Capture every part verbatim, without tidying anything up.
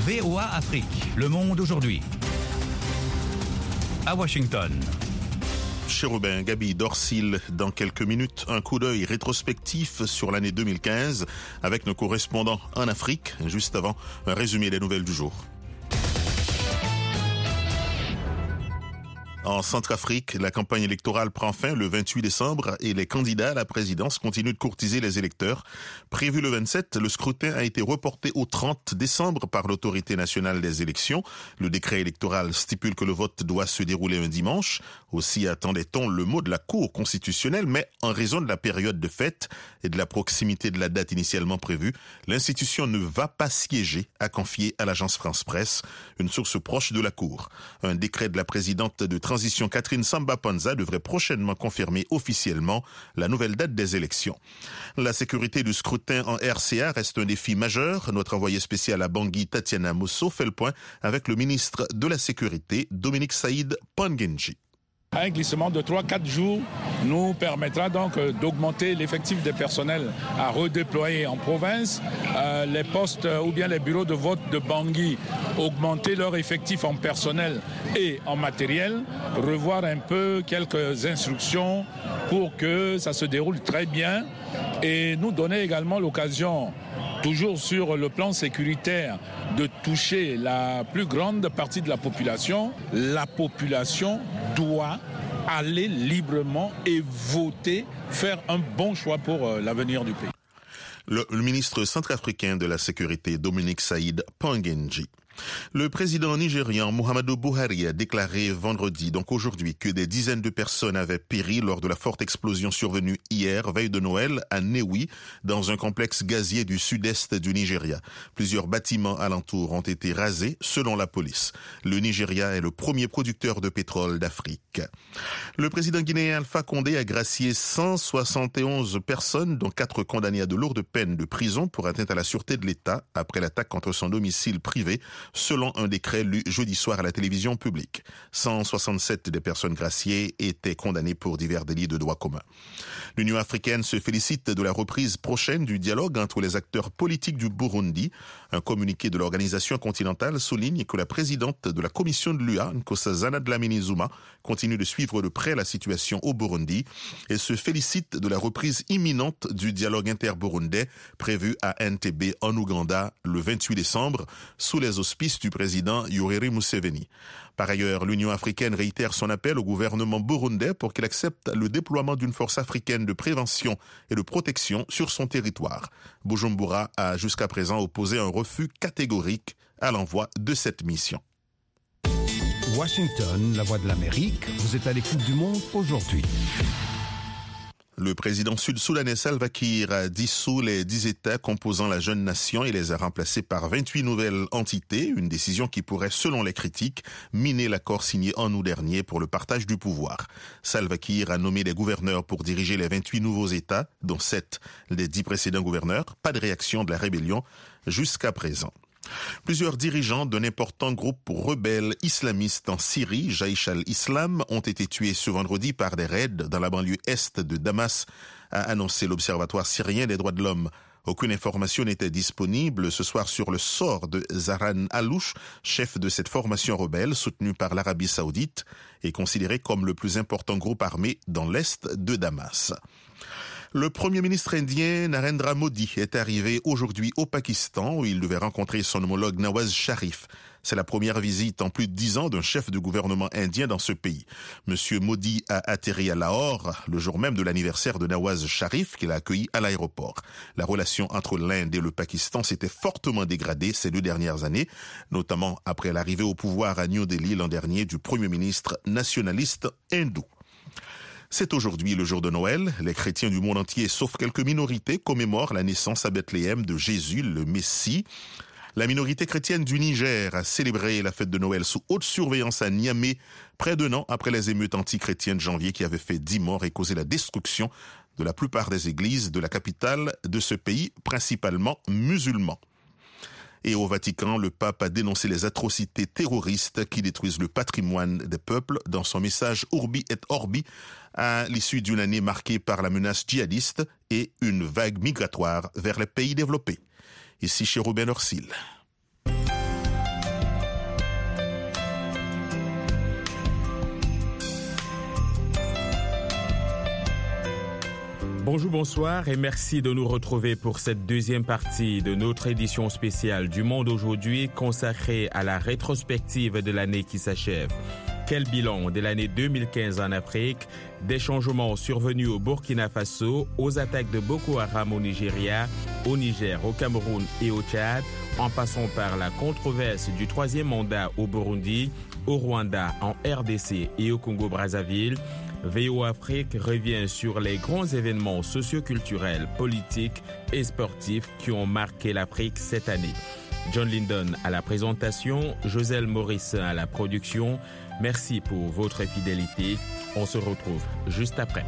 V O A Afrique, le monde aujourd'hui. À Washington. Chérubin Gabi Dorsil, dans quelques minutes, un coup d'œil rétrospectif sur l'année deux mille quinze avec nos correspondants en Afrique. Juste avant, un résumé des nouvelles du jour. En Centrafrique, la campagne électorale prend fin le vingt-huit décembre et les candidats à la présidence continuent de courtiser les électeurs. Prévu le vingt-sept, le scrutin a été reporté au trente décembre par l'autorité nationale des élections. Le décret électoral stipule que le vote doit se dérouler un dimanche. Aussi attendait-on le mot de la Cour constitutionnelle, mais en raison de la période de fête et de la proximité de la date initialement prévue, l'institution ne va pas siéger, a confié à l'agence France Presse une source proche de la Cour. Un décret de la présidente de transition Catherine Samba-Panza devrait prochainement confirmer officiellement la nouvelle date des élections. La sécurité du scrutin en R C A reste un défi majeur. Notre envoyé spécial à Bangui, Tatiana Mosso, fait le point avec le ministre de la Sécurité, Dominique Saïd Pangenji. Un glissement de trois à quatre jours nous permettra donc d'augmenter l'effectif des personnels à redéployer en province. Euh, les postes ou bien les bureaux de vote de Bangui, augmenter leur effectif en personnel et en matériel, revoir un peu quelques instructions pour que ça se déroule très bien et nous donner également l'occasion, toujours sur le plan sécuritaire, de toucher la plus grande partie de la population. La population doit aller librement et voter, faire un bon choix pour euh, l'avenir du pays. Le, le ministre centrafricain de la Sécurité, Dominique Saïd Pangenji. Le président nigérian Muhammadu Buhari a déclaré vendredi, donc aujourd'hui, que des dizaines de personnes avaient péri lors de la forte explosion survenue hier, veille de Noël, à Newi, dans un complexe gazier du sud-est du Nigeria. Plusieurs bâtiments alentours ont été rasés, selon la police. Le Nigeria est le premier producteur de pétrole d'Afrique. Le président guinéen Alpha Condé a gracié cent soixante et onze personnes, dont quatre condamnées à de lourdes peines de prison pour atteinte à la sûreté de l'État après l'attaque contre son domicile privé, selon un décret lu jeudi soir à la télévision publique. cent soixante-sept des personnes graciées étaient condamnées pour divers délits de droit commun. L'Union africaine se félicite de la reprise prochaine du dialogue entre les acteurs politiques du Burundi. Un communiqué de l'organisation continentale souligne que la présidente de la commission de l'U A, Nkosazana Dlamini-Zuma, continue de suivre de près la situation au Burundi et se félicite de la reprise imminente du dialogue inter-burundais prévu à Entebbe en Ouganda le vingt-huit décembre sous les auspices du président Yoweri Museveni. Par ailleurs, l'Union africaine réitère son appel au gouvernement burundais pour qu'il accepte le déploiement d'une force africaine de prévention et de protection sur son territoire. Bujumbura a jusqu'à présent opposé un refus catégorique à l'envoi de cette mission. Washington, la voix de l'Amérique, vous êtes à l'écoute du monde aujourd'hui. Le président sud-soudanais Salva Kiir a dissous les dix États composant la jeune nation et les a remplacés par vingt-huit nouvelles entités, une décision qui pourrait, selon les critiques, miner l'accord signé en août dernier pour le partage du pouvoir. Salva Kiir a nommé des gouverneurs pour diriger les vingt-huit nouveaux États, dont sept des dix précédents gouverneurs. Pas de réaction de la rébellion jusqu'à présent. Plusieurs dirigeants d'un important groupe rebelle islamiste en Syrie, Jaïch al-Islam, ont été tués ce vendredi par des raids dans la banlieue est de Damas, a annoncé l'Observatoire syrien des droits de l'homme. Aucune information n'était disponible ce soir sur le sort de Zaran Alouche, chef de cette formation rebelle soutenue par l'Arabie saoudite et considéré comme le plus important groupe armé dans l'est de Damas. Le Premier ministre indien Narendra Modi est arrivé aujourd'hui au Pakistan où il devait rencontrer son homologue Nawaz Sharif. C'est la première visite en plus de dix ans d'un chef de gouvernement indien dans ce pays. Monsieur Modi a atterri à Lahore le jour même de l'anniversaire de Nawaz Sharif qu'il a accueilli à l'aéroport. La relation entre l'Inde et le Pakistan s'était fortement dégradée ces deux dernières années, notamment après l'arrivée au pouvoir à New Delhi l'an dernier du Premier ministre nationaliste hindou. C'est aujourd'hui le jour de Noël. Les chrétiens du monde entier, sauf quelques minorités, commémorent la naissance à Bethléem de Jésus, le Messie. La minorité chrétienne du Niger a célébré la fête de Noël sous haute surveillance à Niamey, près d'un an après les émeutes anti-chrétiennes de janvier qui avaient fait dix morts et causé la destruction de la plupart des églises de la capitale de ce pays, principalement musulman. Et au Vatican, le pape a dénoncé les atrocités terroristes qui détruisent le patrimoine des peuples dans son message Urbi et Orbi à l'issue d'une année marquée par la menace djihadiste et une vague migratoire vers les pays développés. Ici Chérubin Dorsil. Bonjour, bonsoir et merci de nous retrouver pour cette deuxième partie de notre édition spéciale du Monde aujourd'hui consacrée à la rétrospective de l'année qui s'achève. Quel bilan de l'année deux mille quinze en Afrique, des changements survenus au Burkina Faso, aux attaques de Boko Haram au Nigeria, au Niger, au Cameroun et au Tchad, en passant par la controverse du troisième mandat au Burundi, au Rwanda, en R D C et au Congo-Brazzaville. V O Afrique revient sur les grands événements socioculturels, politiques et sportifs qui ont marqué l'Afrique cette année. John Lyndon à la présentation, Joselle Morissin à la production. Merci pour votre fidélité. On se retrouve juste après.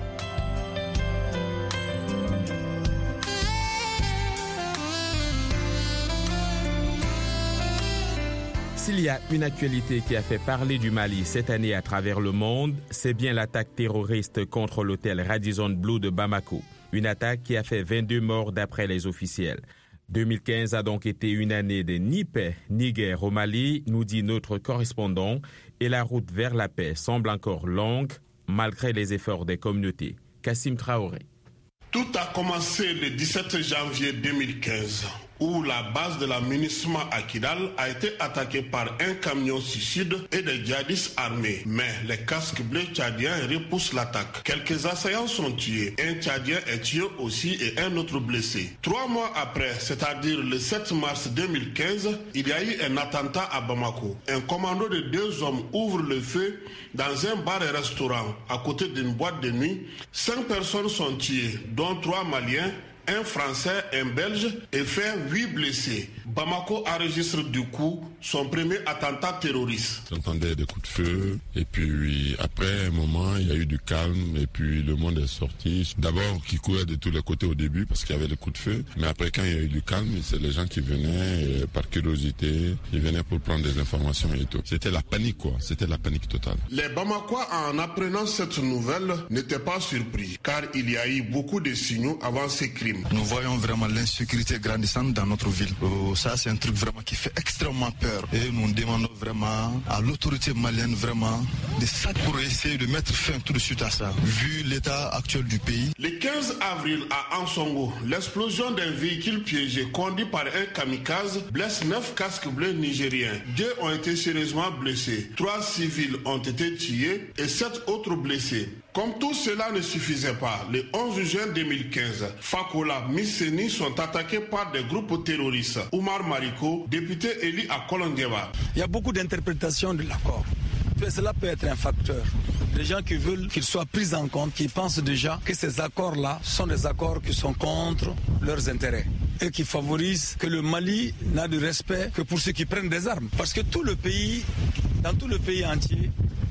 S'il y a une actualité qui a fait parler du Mali cette année à travers le monde, c'est bien l'attaque terroriste contre l'hôtel Radisson Blu de Bamako. Une attaque qui a fait vingt-deux morts d'après les officiels. deux mille quinze a donc été une année de ni paix ni guerre au Mali, nous dit notre correspondant, et la route vers la paix semble encore longue, malgré les efforts des communautés. Kassim Traoré. Tout a commencé le dix-sept janvier deux mille quinze, où la base de la MINUSMA à Kidal a été attaquée par un camion suicide et des djihadistes armés. Mais les casques bleus tchadiens repoussent l'attaque. Quelques assaillants sont tués. Un tchadien est tué aussi et un autre blessé. Trois mois après, c'est-à-dire le sept mars deux mille quinze, il y a eu un attentat à Bamako. Un commando de deux hommes ouvre le feu dans un bar et restaurant à côté d'une boîte de nuit. Cinq personnes sont tuées, dont trois Maliens, un Français, un Belge et fait huit blessés. Bamako enregistre du coup son premier attentat terroriste. J'entendais des coups de feu et puis après un moment il y a eu du calme et puis le monde est sorti. D'abord qui courait de tous les côtés au début parce qu'il y avait des coups de feu, mais après quand il y a eu du calme, c'est les gens qui venaient et par curiosité, ils venaient pour prendre des informations et tout. C'était la panique quoi, c'était la panique totale. Les Bamakois en apprenant cette nouvelle n'étaient pas surpris car il y a eu beaucoup de signaux avant ces crimes. Nous voyons vraiment l'insécurité grandissante dans notre ville. Oh, ça, c'est un truc vraiment qui fait extrêmement peur. Et nous demandons vraiment à l'autorité malienne vraiment de ça pour essayer de mettre fin tout de suite à ça, vu l'état actuel du pays. Le quinze avril à Ansongo, l'explosion d'un véhicule piégé conduit par un kamikaze blesse neuf casques bleus nigériens. Deux ont été sérieusement blessés. Trois civils ont été tués et sept autres blessés. Comme tout cela ne suffisait pas, le onze juin deux mille quinze, Fakola, Misseni sont attaqués par des groupes terroristes. Oumar Mariko, député élu à Kolongueba. Il y a beaucoup d'interprétations de l'accord. Cela peut être un facteur. Les gens qui veulent qu'il soit pris en compte, qui pensent déjà que ces accords-là sont des accords qui sont contre leurs intérêts et qui favorisent que le Mali n'a de respect que pour ceux qui prennent des armes. Parce que tout le pays, dans tout le pays entier,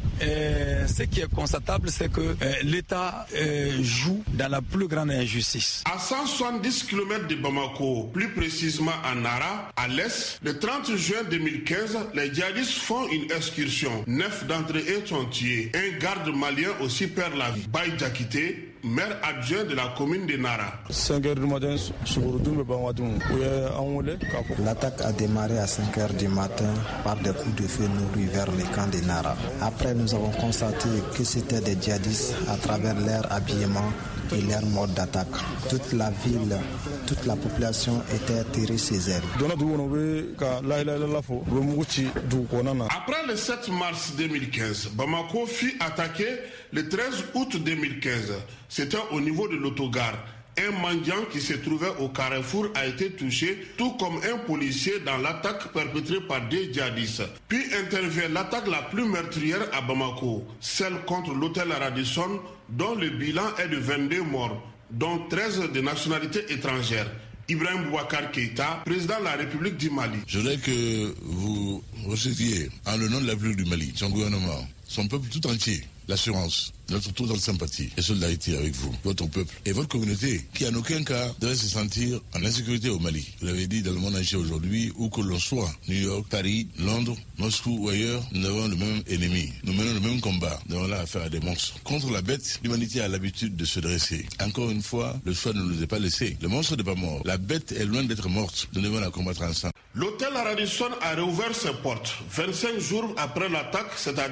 Et ce qui est constatable, c'est que euh, l'État euh, joue dans la plus grande injustice. À cent soixante-dix kilomètres de Bamako, plus précisément à Nara, à l'est, le trente juin deux mille quinze, les djihadistes font une excursion. Neuf d'entre eux sont tués. Un garde malien aussi perd la vie. Baye Diakité, maire adjoint de la commune de Nara. L'attaque a démarré à cinq heures du matin par des coups de feu nourris vers le camp de Nara. Après, nous avons constaté que c'était des djihadistes à travers leur habillement et leur mode d'attaque. Toute la ville, toute la population était atterrée chez elle. Après le sept mars deux mille quinze, Bamako fut attaqué le treize août deux mille quinze. C'était au niveau de l'autogare. Un mendiant qui se trouvait au carrefour a été touché, tout comme un policier dans l'attaque perpétrée par des djihadistes. Puis intervient l'attaque la plus meurtrière à Bamako, celle contre l'hôtel Radisson, dont le bilan est de vingt-deux morts, dont treize de nationalité étrangère. Ibrahim Boubacar Keïta, président de la République du Mali. Je voudrais que vous recevriez, en le nom de la République du Mali, son gouvernement, son peuple tout entier, l'assurance, notre totale sympathie et solidarité avec vous, votre peuple et votre communauté, qui en aucun cas devrait se sentir en insécurité au Mali. Vous l'avez dit dans le monde entier aujourd'hui, où que l'on soit, New York, Paris, Londres, Moscou ou ailleurs, nous avons le même ennemi. Nous menons le même combat. Nous avons là affaire à des monstres. Contre la bête, l'humanité a l'habitude de se dresser. Encore une fois, le choix ne nous est pas laissé. Le monstre n'est pas mort. La bête est loin d'être morte. Nous devons la combattre ensemble. L'hôtel Radisson a réouvert ses portes vingt-cinq jours après l'attaque, c'est-à-dire le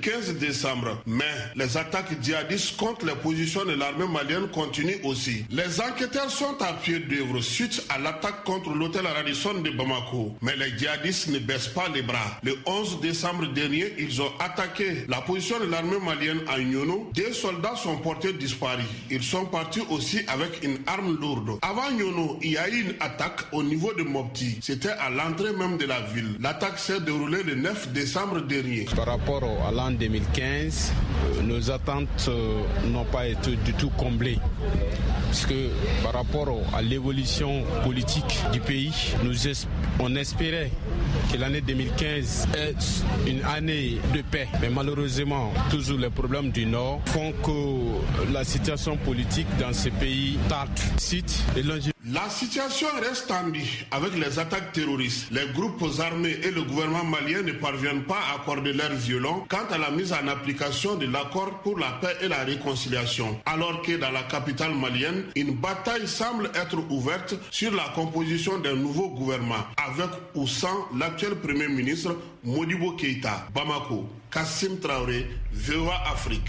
quinze décembre. Mais les attaques djihadistes contre les positions de l'armée malienne continuent aussi. Les enquêteurs sont à pied d'œuvre suite à l'attaque contre l'hôtel Radisson de Bamako. Mais les djihadistes ne baissent pas les bras. Le onze décembre dernier, ils ont attaqué la position de l'armée malienne à Nyono. Des soldats sont portés disparus. Ils sont partis aussi avec une arme lourde. Avant Nyono, il y a eu une attaque au niveau de Mopti. C'était à l'entrée même de la ville. L'attaque s'est déroulée le neuf décembre dernier. Par rapport à l'an deux mille quinze, euh, nos attentes euh, n'ont pas été du tout comblées. Parce que par rapport à l'évolution politique du pays, nous es- on espérait que l'année deux mille quinze est une année de paix. Mais malheureusement, toujours les problèmes du Nord font que la situation politique dans ce pays tarde. Cite et La situation reste tendue avec les attaques terroristes. Les groupes armés et le gouvernement malien ne parviennent pas à accorder l'air violent quant à la mise en application de l'accord pour la paix et la réconciliation. Alors que dans la capitale malienne, une bataille semble être ouverte sur la composition d'un nouveau gouvernement, avec ou sans l'actuel Premier ministre Modibo Keïta. Bamako, Kassim Traoré, V O A Afrique.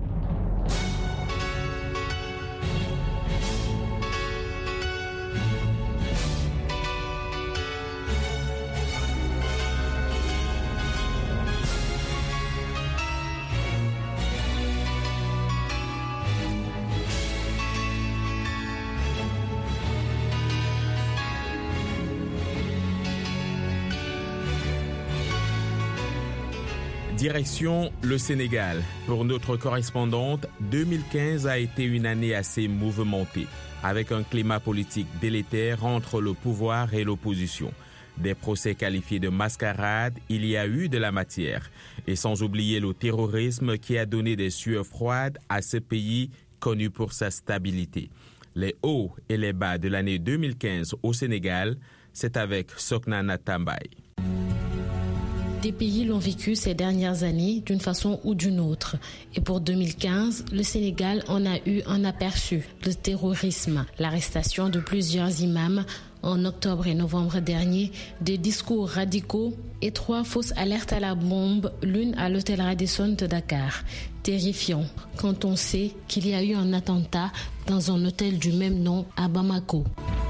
Direction le Sénégal. Pour notre correspondante, deux mille quinze a été une année assez mouvementée, avec un climat politique délétère entre le pouvoir et l'opposition. Des procès qualifiés de mascarade, il y a eu de la matière. Et sans oublier le terrorisme qui a donné des sueurs froides à ce pays connu pour sa stabilité. Les hauts et les bas de l'année deux mille quinze au Sénégal, c'est avec Soknana Tambay. Des pays l'ont vécu ces dernières années d'une façon ou d'une autre. Et pour deux mille quinze, le Sénégal en a eu un aperçu. Le terrorisme, l'arrestation de plusieurs imams en octobre et novembre dernier, des discours radicaux et trois fausses alertes à la bombe, l'une à l'hôtel Radisson de Dakar. Terrifiant quand on sait qu'il y a eu un attentat dans un hôtel du même nom à Bamako.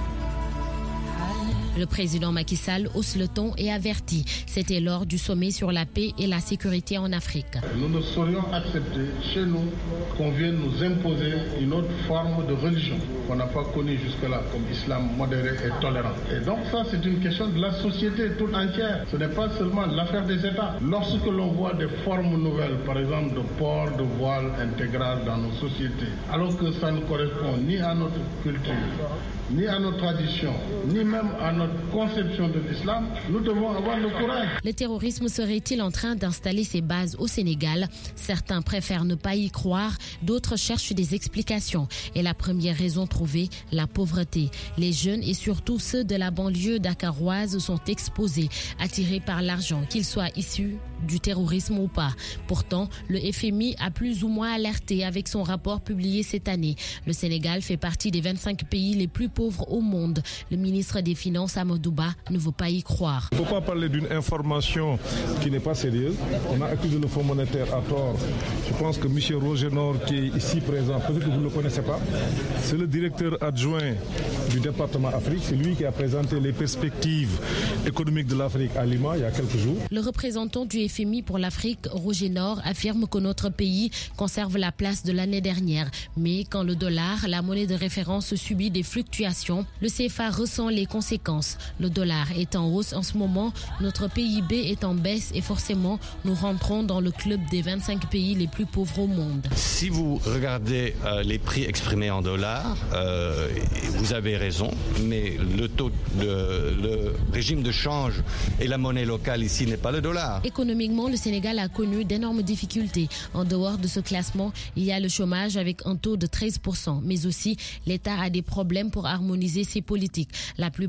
Le président Macky Sall hausse le ton et avertit. C'était lors du sommet sur la paix et la sécurité en Afrique. Nous ne saurions accepter chez nous qu'on vienne nous imposer une autre forme de religion qu'on n'a pas connue jusque-là, comme islam modéré et tolérant. Et donc ça, c'est une question de la société toute entière. Ce n'est pas seulement l'affaire des États. Lorsque l'on voit des formes nouvelles, par exemple de port de voile intégral dans nos sociétés, alors que ça ne correspond ni à notre culture, ni à nos traditions, ni même à notre conception de l'islam, nous devons avoir le courage. Le terrorisme serait-il en train d'installer ses bases au Sénégal? Certains préfèrent ne pas y croire, d'autres cherchent des explications. Et la première raison trouvée, la pauvreté. Les jeunes et surtout ceux de la banlieue dakaroise sont exposés, attirés par l'argent, qu'ils soient issus du terrorisme ou pas. Pourtant, le F M I a plus ou moins alerté avec son rapport publié cette année. Le Sénégal fait partie des vingt-cinq pays les plus pauvres au monde. Le ministre des Finances, Amadou Ba, ne veut pas y croire. Il ne faut pas parler d'une information qui n'est pas sérieuse. On a accusé le Fonds monétaire à tort. Je pense que M. Roger Nord, qui est ici présent, peut-être que vous ne le connaissez pas, c'est le directeur adjoint du département Afrique. C'est lui qui a présenté les perspectives économiques de l'Afrique à Lima il y a quelques jours. Le représentant du F M I pour l'Afrique, Roger Nord, affirme que notre pays conserve la place de l'année dernière. Mais quand le dollar, la monnaie de référence, subit des fluctuations, le C F A ressent les conséquences. Le dollar est en hausse en ce moment, notre P I B est en baisse et forcément, nous rentrons dans le club des vingt-cinq pays les plus pauvres au monde. Si vous regardez euh, les prix exprimés en dollars, euh, vous avez raison, mais le taux, de, le régime de change et la monnaie locale ici n'est pas le dollar. Économiquement, le Sénégal a connu d'énormes difficultés. En dehors de ce classement, il y a le chômage avec un taux de treize pour cent, mais aussi l'État a des problèmes pour harmoniser ses politiques. La plupart des grands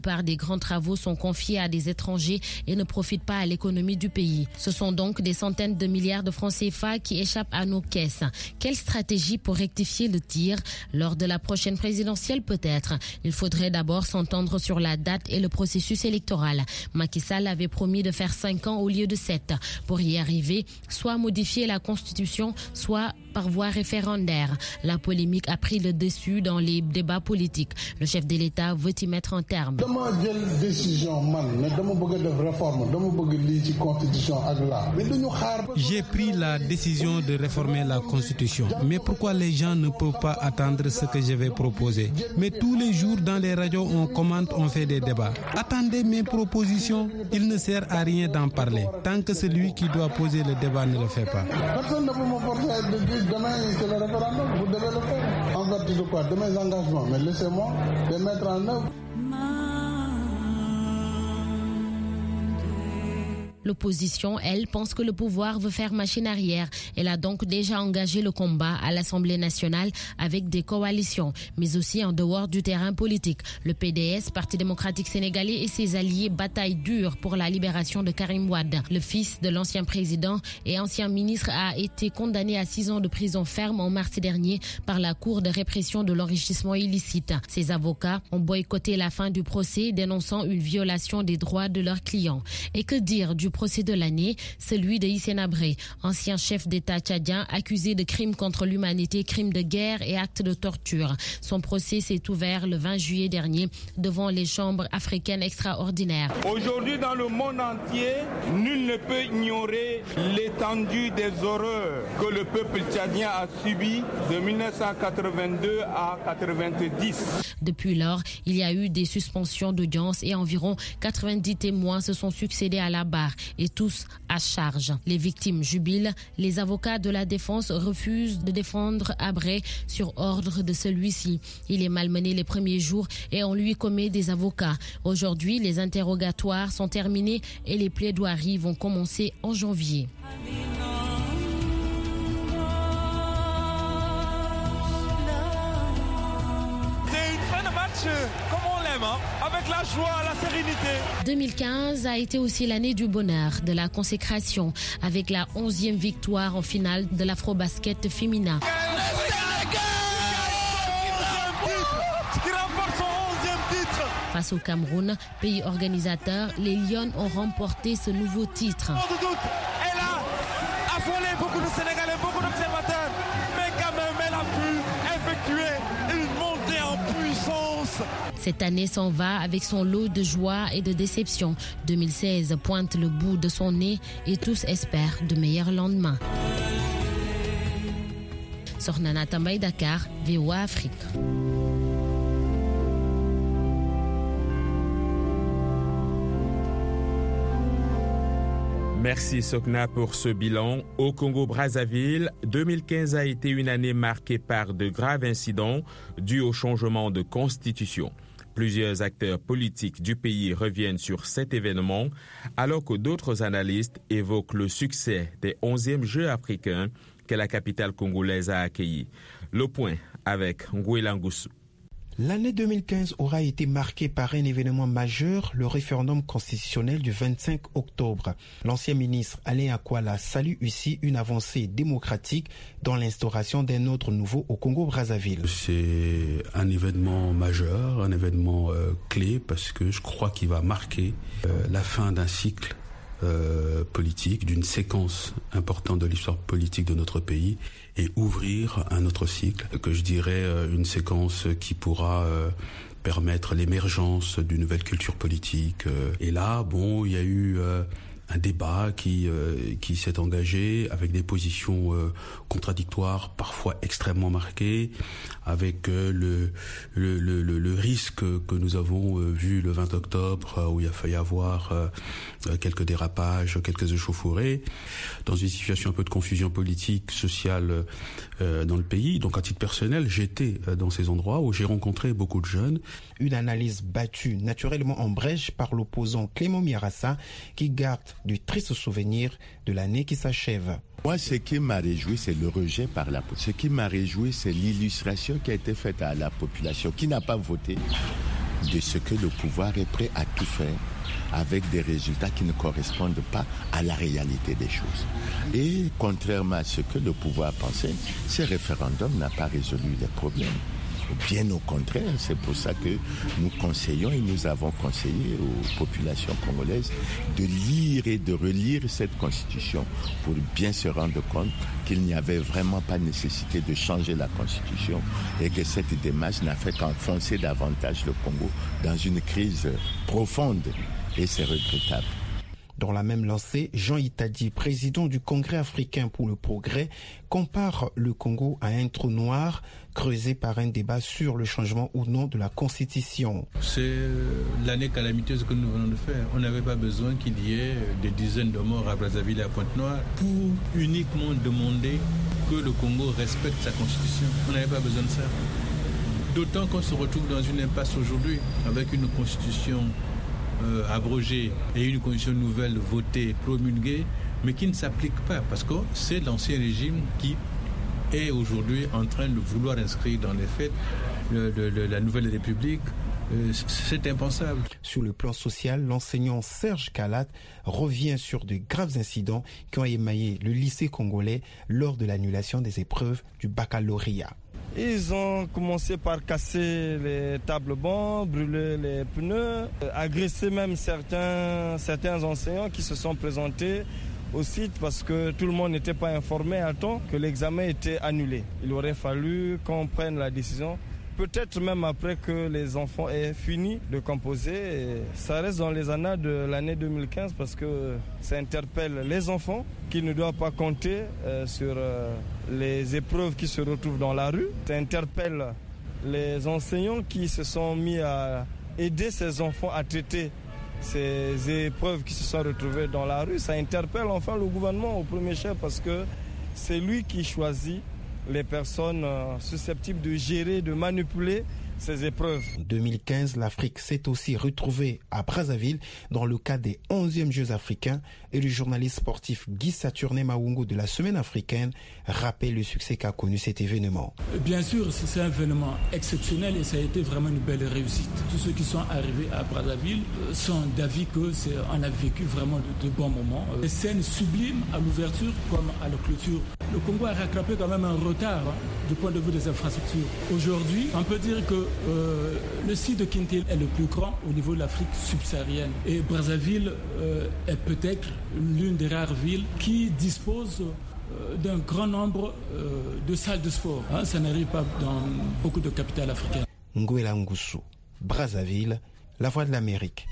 grands travaux sont confiés à des étrangers et ne profitent pas à l'économie du pays. Ce sont donc des centaines de milliards de francs C F A qui échappent à nos caisses. Quelle stratégie pour rectifier le tir? Lors de la prochaine présidentielle peut-être. Il faudrait d'abord s'entendre sur la date et le processus électoral. Macky Sall avait promis de faire cinq ans au lieu de sept. Pour y arriver, soit modifier la Constitution, soit par voie référendaire. La polémique a pris le dessus dans les débats politiques. Le chef de l'État veut y mettre un terme. J'ai pris la décision de réformer la Constitution. Mais pourquoi les gens ne peuvent pas attendre ce que je vais proposer? Mais tous les jours dans les radios, on commente, on fait des débats. Attendez mes propositions, il ne sert à rien d'en parler. Tant que celui qui doit poser le débat ne le fait pas. Personne ne peut me forcer à dire demain c'est le référendum, vous devez le faire. En vertu de quoi? De mes engagements. Mais laissez-moi les mettre en œuvre. L'opposition, elle, pense que le pouvoir veut faire machine arrière. Elle a donc déjà engagé le combat à l'Assemblée nationale avec des coalitions, mais aussi en dehors du terrain politique. Le P D S, Parti démocratique sénégalais, et ses alliés bataillent dur pour la libération de Karim Wade. Le fils de l'ancien président et ancien ministre a été condamné à six ans de prison ferme en mars dernier par la Cour de répression de l'enrichissement illicite. Ses avocats ont boycotté la fin du procès, dénonçant une violation des droits de leurs clients. Et que dire du procès de l'année, celui de Hissène Habré, ancien chef d'État tchadien accusé de crimes contre l'humanité, crimes de guerre et actes de torture. Son procès s'est ouvert le vingt juillet dernier devant les chambres africaines extraordinaires. Aujourd'hui, dans le monde entier, nul ne peut ignorer l'étendue des horreurs que le peuple tchadien a subies de mille neuf cent quatre-vingt-deux à quatre-vingt-dix. Depuis lors, il y a eu des suspensions d'audience et environ quatre-vingt-dix témoins se sont succédés à la barre, et tous à charge. Les victimes jubilent, les avocats de la défense refusent de défendre Habré sur ordre de celui-ci. Il est malmené les premiers jours et on lui commet des avocats. Aujourd'hui, les interrogatoires sont terminés et les plaidoiries vont commencer en janvier. C'est une fin de match comme on l'aime, hein, avec la joie, la sérénité. deux mille quinze a été aussi l'année du bonheur, de la consécration, avec la onzième victoire en finale de l'Afrobasket féminin. Face au Cameroun, pays organisateur, les Lions ont remporté ce nouveau titre. Elle a affolé beaucoup de Sénégalais, beaucoup d'observateurs, mais quand même elle a pu effectuer une montée en puissance. Cette année s'en va avec son lot de joie et de déception. deux mille seize pointe le bout de son nez et tous espèrent de meilleurs lendemains. Sornana Tambay, Dakar, V O A Afrique. Merci Sokna pour ce bilan. Au Congo-Brazzaville, deux mille quinze a été une année marquée par de graves incidents dus au changement de constitution. Plusieurs acteurs politiques du pays reviennent sur cet événement, alors que d'autres analystes évoquent le succès des onzièmes Jeux africains que la capitale congolaise a accueillis. Le point avec Ngouela Ngoussou. L'année deux mille quinze aura été marquée par un événement majeur, le référendum constitutionnel du vingt-cinq octobre. L'ancien ministre Alain Akwala salue ici une avancée démocratique dans l'instauration d'un ordre nouveau au Congo-Brazzaville. C'est un événement majeur, un événement euh, clé parce que je crois qu'il va marquer euh, la fin d'un cycle euh, politique, d'une séquence importante de l'histoire politique de notre pays et ouvrir un autre cycle, que je dirais une séquence qui pourra euh, permettre l'émergence d'une nouvelle culture politique. Et là, bon, il y a eu euh, un débat qui euh, qui s'est engagé avec des positions euh, contradictoires, parfois extrêmement marquées, avec euh, le, le le le risque que nous avons euh, vu le vingt octobre euh, où il a failli avoir euh, quelques dérapages, quelques échauffourées, dans une situation un peu de confusion politique, sociale euh, dans le pays. Donc à titre personnel, j'étais dans ces endroits où j'ai rencontré beaucoup de jeunes. Une analyse battue naturellement en brèche par l'opposant Clément Miarassa qui garde du triste souvenir de l'année qui s'achève. Moi, ce qui m'a réjoui, c'est le rejet par la population. Ce qui m'a réjoui, c'est l'illustration qui a été faite à la population qui n'a pas voté de ce que le pouvoir est prêt à tout faire avec des résultats qui ne correspondent pas à la réalité des choses. Et contrairement à ce que le pouvoir pensait, ce référendum n'a pas résolu les problèmes. Bien au contraire, c'est pour ça que nous conseillons et nous avons conseillé aux populations congolaises de lire et de relire cette constitution pour bien se rendre compte qu'il n'y avait vraiment pas nécessité de changer la constitution et que cette démarche n'a fait qu'enfoncer davantage le Congo dans une crise profonde et c'est regrettable. Dans la même lancée, Jean Itadi, président du Congrès africain pour le progrès, compare le Congo à un trou noir creusé par un débat sur le changement ou non de la Constitution. C'est l'année calamiteuse que nous venons de faire. On n'avait pas besoin qu'il y ait des dizaines de morts à Brazzaville et à Pointe-Noire pour uniquement demander que le Congo respecte sa Constitution. On n'avait pas besoin de ça. D'autant qu'on se retrouve dans une impasse aujourd'hui avec une Constitution Euh, abrogée et une constitution nouvelle votée, promulguée, mais qui ne s'applique pas parce que c'est l'ancien régime qui est aujourd'hui en train de vouloir inscrire dans les faits le, le, le, la nouvelle république. Euh, c'est impensable. Sur le plan social, l'enseignant Serge Kalat revient sur de graves incidents qui ont émaillé le lycée congolais lors de l'annulation des épreuves du baccalauréat. Ils ont commencé par casser les tables bancs, brûler les pneus, agresser même certains, certains enseignants qui se sont présentés au site parce que tout le monde n'était pas informé à temps que l'examen était annulé. Il aurait fallu qu'on prenne la décision, peut-être même après que les enfants aient fini de composer. Et ça reste dans les annales de l'année deux mille quinze parce que ça interpelle les enfants qui ne doivent pas compter euh, sur euh, les épreuves qui se retrouvent dans la rue. Ça interpelle les enseignants qui se sont mis à aider ces enfants à traiter ces épreuves qui se sont retrouvées dans la rue. Ça interpelle enfin le gouvernement au premier chef parce que c'est lui qui choisit les personnes susceptibles de gérer, de manipuler ces épreuves. En deux mille quinze, l'Afrique s'est aussi retrouvée à Brazzaville dans le cadre des onzièmes Jeux africains et le journaliste sportif Guy Saturné Maungo de la Semaine africaine rappelle le succès qu'a connu cet événement. Bien sûr, c'est un événement exceptionnel et ça a été vraiment une belle réussite. Tous ceux qui sont arrivés à Brazzaville sont d'avis qu'on a vécu vraiment de, de bons moments. Des scènes sublimes à l'ouverture comme à la clôture. Le Congo a rattrapé quand même un retard hein, du point de vue des infrastructures. Aujourd'hui, on peut dire que Euh, le site de Kintil est le plus grand au niveau de l'Afrique subsaharienne et Brazzaville euh, est peut-être l'une des rares villes qui dispose euh, d'un grand nombre euh, de salles de sport. Hein, ça n'arrive pas dans beaucoup de capitales africaines. Ngwela Ngusu, Brazzaville, la voix de l'Amérique.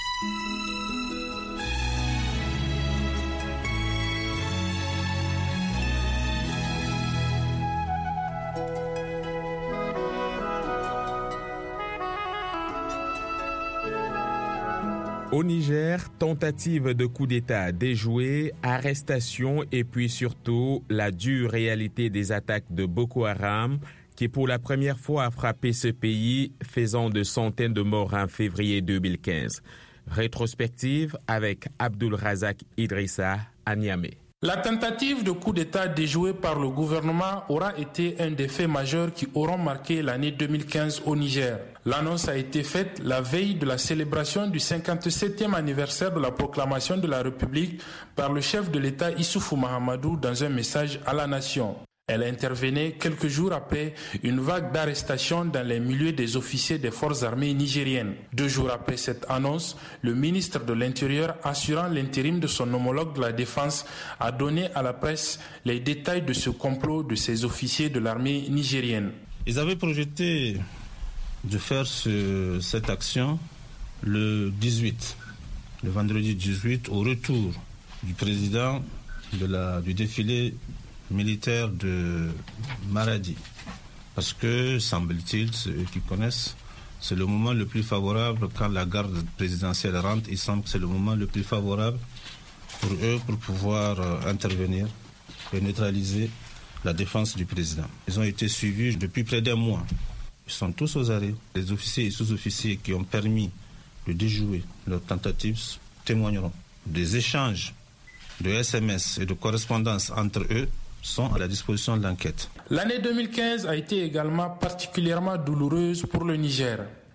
Au Niger, tentative de coup d'État déjouée, arrestation et puis surtout la dure réalité des attaques de Boko Haram qui pour la première fois a frappé ce pays, faisant de centaines de morts en février deux mille quinze. Rétrospective avec Abdul Razak Idrissa à Niamey. La tentative de coup d'État déjouée par le gouvernement aura été un des faits majeurs qui auront marqué l'année deux mille quinze au Niger. L'annonce a été faite la veille de la célébration du cinquante-septième anniversaire de la proclamation de la République par le chef de l'État Issoufou Mahamadou dans un message à la nation. Elle intervenait quelques jours après une vague d'arrestations dans les milieux des officiers des forces armées nigériennes. Deux jours après cette annonce, le ministre de l'Intérieur, assurant l'intérim de son homologue de la Défense, a donné à la presse les détails de ce complot de ces officiers de l'armée nigérienne. Ils avaient projeté de faire ce, cette action le dix-huit, le vendredi dix-huit, au retour du président de la, du défilé militaire de Maradi. Parce que, semble-t-il, ceux qui connaissent, c'est le moment le plus favorable quand la garde présidentielle rentre. Il semble que c'est le moment le plus favorable pour eux pour pouvoir euh, intervenir et neutraliser la défense du président. Ils ont été suivis depuis près d'un mois. Ils sont tous aux arrêts. Les officiers et sous-officiers qui ont permis de déjouer leurs tentatives témoigneront. Des échanges de S M S et de correspondance entre eux sont à la disposition de l'enquête. L'année deux mille quinze a été également particulièrement douloureuse pour le Niger.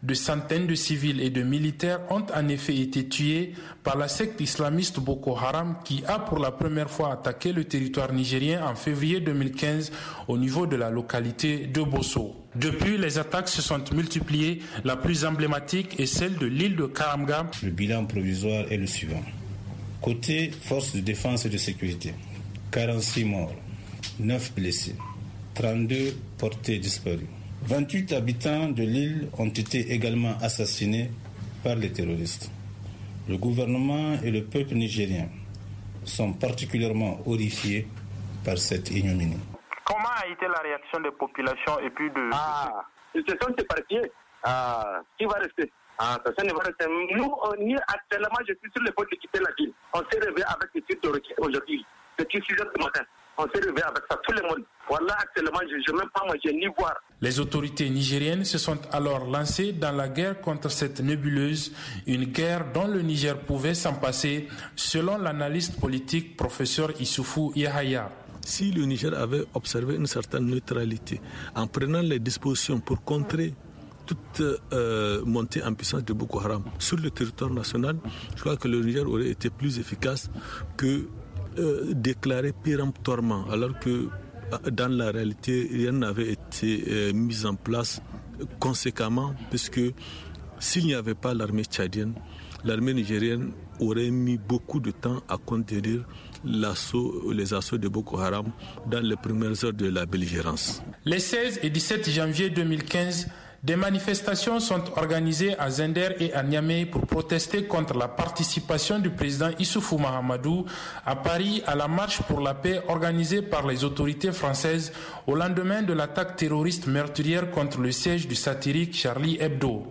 De centaines de civils et de militaires ont en effet été tués par la secte islamiste Boko Haram qui a pour la première fois attaqué le territoire nigérien en février deux mille quinze au niveau de la localité de Bosso. Depuis, les attaques se sont multipliées. La plus emblématique est celle de l'île de Karamga. Le bilan provisoire est le suivant. Côté forces de défense et de sécurité, quarante-six morts, neuf blessés, trente-deux portés disparus. vingt-huit habitants de l'île ont été également assassinés par les terroristes. Le gouvernement et le peuple nigérien sont particulièrement horrifiés par cette ignominie. Comment a été la réaction des populations et puis de... Ah, ils se sont éparpillés. Ah, qui va rester? Ah, personne ne va rester. Nous, on y est actuellement, je suis sur le point de quitter la ville. On s'est réveillé avec les tirs de roquettes aujourd'hui. Depuis six heures du matin. On s'est réveillé avec ça, tout le monde. Voilà, actuellement, je ne vais même pas manger ni boire. Les autorités nigériennes se sont alors lancées dans la guerre contre cette nébuleuse, une guerre dont le Niger pouvait s'en passer, selon l'analyste politique professeur Issoufou Yahaya. Si le Niger avait observé une certaine neutralité en prenant les dispositions pour contrer toute euh, montée en puissance de Boko Haram sur le territoire national, je crois que le Niger aurait été plus efficace que euh, déclarer péremptoirement, alors que dans la réalité, rien n'avait été euh, mis en place conséquemment, puisque s'il n'y avait pas l'armée tchadienne, l'armée nigérienne aurait mis beaucoup de temps à contenir l'assaut, les assauts de Boko Haram dans les premières heures de la belligérance. Les seize et dix-sept janvier deux mille quinze, des manifestations sont organisées à Zender et à Niamey pour protester contre la participation du président Issoufou Mahamadou à Paris à la marche pour la paix organisée par les autorités françaises au lendemain de l'attaque terroriste meurtrière contre le siège du satirique Charlie Hebdo.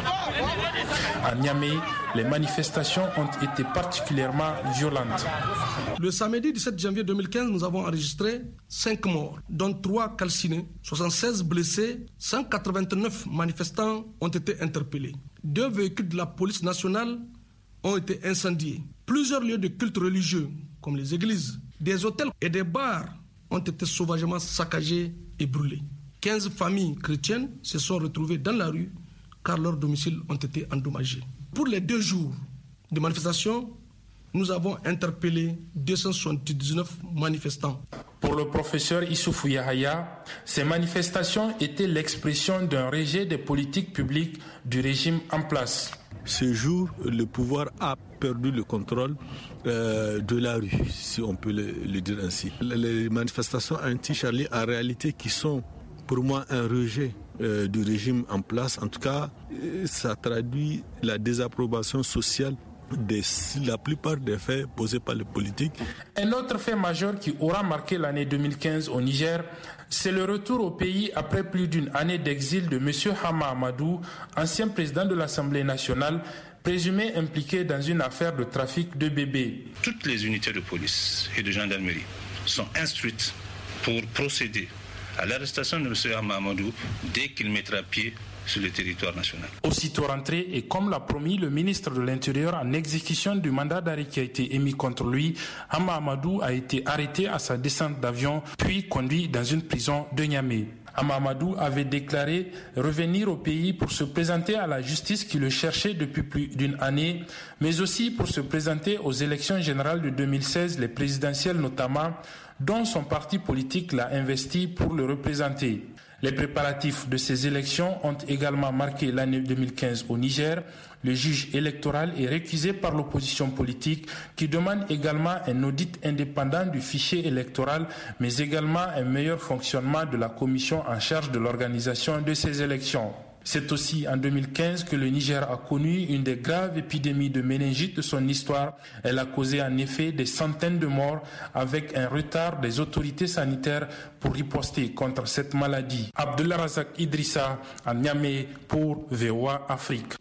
À Niamey, les manifestations ont été particulièrement violentes. Le samedi dix-sept janvier deux mille quinze, nous avons enregistré cinq morts, dont trois calcinés, soixante-seize blessés, cent quatre-vingt-neuf manifestants ont été interpellés. Deux véhicules de la police nationale ont été incendiés. Plusieurs lieux de culte religieux, comme les églises, des hôtels et des bars, ont été sauvagement saccagés et brûlés. quinze familles chrétiennes se sont retrouvées dans la rue car leurs domiciles ont été endommagés. Pour les deux jours de manifestation, nous avons interpellé deux cent soixante-dix-neuf manifestants. Pour le professeur Issoufou Yahaya, ces manifestations étaient l'expression d'un rejet des politiques publiques du régime en place. Ce jour, le pouvoir a perdu le contrôle euh, de la rue, si on peut le, le dire ainsi. Les manifestations anti-Charlie, en réalité, qui sont pour moi un rejet euh, du régime en place, en tout cas, ça traduit la désapprobation sociale de la plupart des faits posés par les politiques. Un autre fait majeur qui aura marqué l'année deux mille quinze au Niger, c'est le retour au pays après plus d'une année d'exil de M. Hama Amadou, ancien président de l'Assemblée nationale, présumé impliqué dans une affaire de trafic de bébés. Toutes les unités de police et de gendarmerie sont instruites pour procéder à l'arrestation de M. Hama Amadou dès qu'il mettra pied sur le territoire national. Aussitôt rentré, et comme l'a promis le ministre de l'Intérieur en exécution du mandat d'arrêt qui a été émis contre lui, Hama Amadou a été arrêté à sa descente d'avion, puis conduit dans une prison de Niamey. Hama Amadou avait déclaré revenir au pays pour se présenter à la justice qui le cherchait depuis plus d'une année, mais aussi pour se présenter aux élections générales de deux mille seize, les présidentielles notamment, dont son parti politique l'a investi pour le représenter. Les préparatifs de ces élections ont également marqué l'année deux mille quinze au Niger. Le juge électoral est récusé par l'opposition politique qui demande également un audit indépendant du fichier électoral, mais également un meilleur fonctionnement de la commission en charge de l'organisation de ces élections. C'est aussi en deux mille quinze que le Niger a connu une des graves épidémies de méningite de son histoire. Elle a causé en effet des centaines de morts avec un retard des autorités sanitaires pour riposter contre cette maladie. Abdullah Razak Idrissa à Niamey pour V O A Afrique.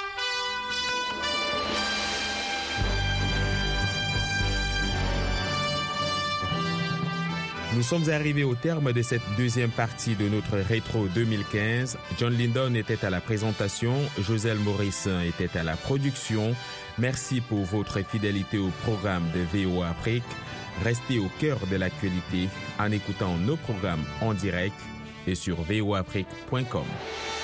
Nous sommes arrivés au terme de cette deuxième partie de notre rétro deux mille quinze. John Lindon était à la présentation, Joselle Maurice était à la production. Merci pour votre fidélité au programme de V O A Afrique. Restez au cœur de l'actualité en écoutant nos programmes en direct et sur v o afrique point com.